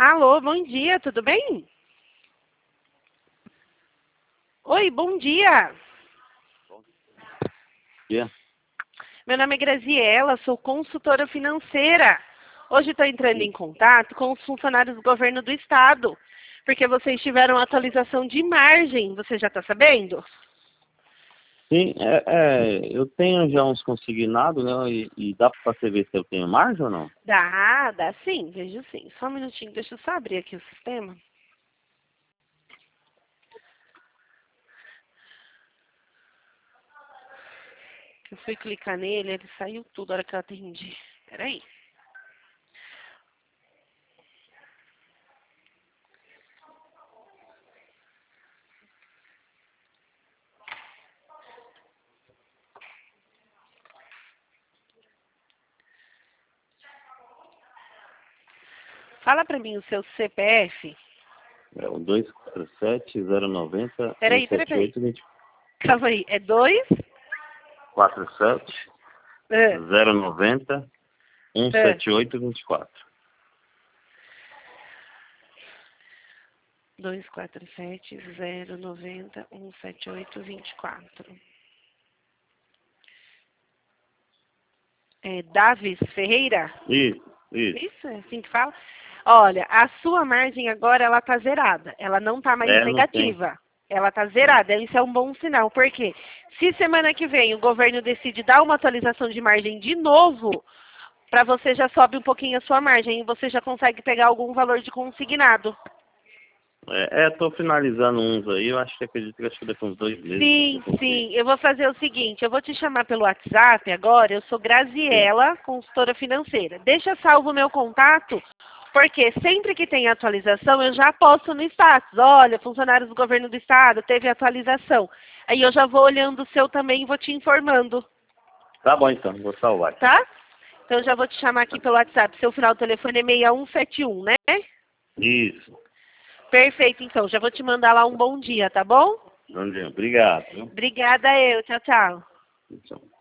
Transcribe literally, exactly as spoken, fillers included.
Alô, bom dia, tudo bem? Oi, bom dia. Yeah. Meu nome é Graziela, sou consultora financeira. Hoje estou entrando em contato com os funcionários do governo do estado, porque vocês tiveram atualização de margem, você já está sabendo? Sim, é, é, eu tenho já uns consignados, né? E, e dá para você ver se eu tenho margem ou não? Dá, dá sim, vejo sim. Só um minutinho, deixa eu só abrir aqui o sistema. Eu fui clicar nele, ele saiu tudo na hora que eu atendi. Peraí. Fala pra mim o seu C P F. É o dois quatro sete, zero nove zero, um Peraí, peraí, sete peraí. oito, dois Calma aí, é dois? quatro sete, É, zero nove zero, um é. sete oito, dois quatro. dois quatro sete, zero nove zero, um sete oito, dois quatro. É Davis Ferreira? Isso, isso. Isso, é assim que fala? Olha, a sua margem agora ela tá zerada. Ela não tá mais É, não tem. negativa. Ela tá zerada. Isso é um bom sinal. Por quê? Se semana que vem o governo decide dar uma atualização de margem de novo, para você já sobe um pouquinho a sua margem e você já consegue pegar algum valor de consignado. É, é, tô finalizando uns aí, eu acho que acredito que acho que daqui uns dois meses. Sim, Eu sim. Eu vou fazer o seguinte, eu vou te chamar pelo WhatsApp agora, eu sou Sim. Graziela, consultora financeira. Deixa salvo o meu contato, porque sempre que tem atualização, eu já posto no status. Olha, funcionários do governo do estado, teve atualização. Aí eu já vou olhando o seu também e vou te informando, Tá bom então, vou salvar. tá? Então eu já vou te chamar aqui pelo WhatsApp. Seu final do telefone é seis um sete um, né? Isso. Perfeito, então. Já vou te mandar lá um bom dia, tá bom? Bom dia, obrigado. Viu? Obrigada eu. Tchau, tchau. Tchau.